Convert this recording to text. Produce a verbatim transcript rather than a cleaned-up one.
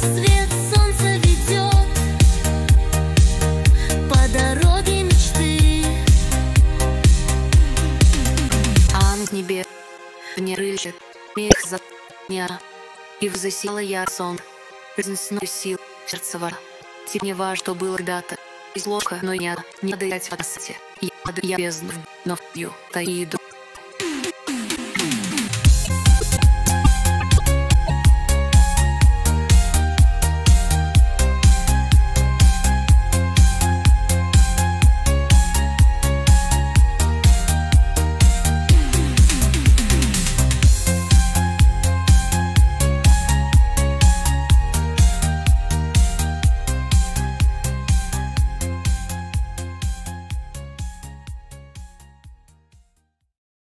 Свет солнца ведет по дороге мечты. А на небе не рычит мех за дня, и взосила я сон разнесной сил сердцева. Тебе не важно, что было когда-то из лока, но я не дать в отсте. Я я бездну, но в ю таиду.